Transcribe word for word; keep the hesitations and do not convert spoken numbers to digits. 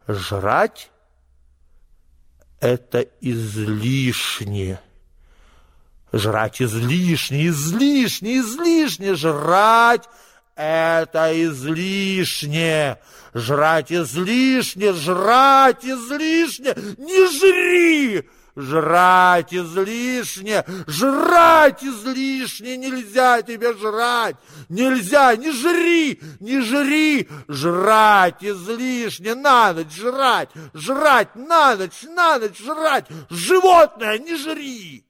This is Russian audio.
Жрать — это излишне. Жрать излишне, излишне, излишне. Жрать — это излишне. Жрать излишне, жрать излишне. Не жри! Жрать излишне, жрать излишне. Нельзя тебе жрать. Нельзя, не жри, не жри. Жрать излишне, на ночь жрать. Жрать на ночь, на ночь жрать. Животное, не жри.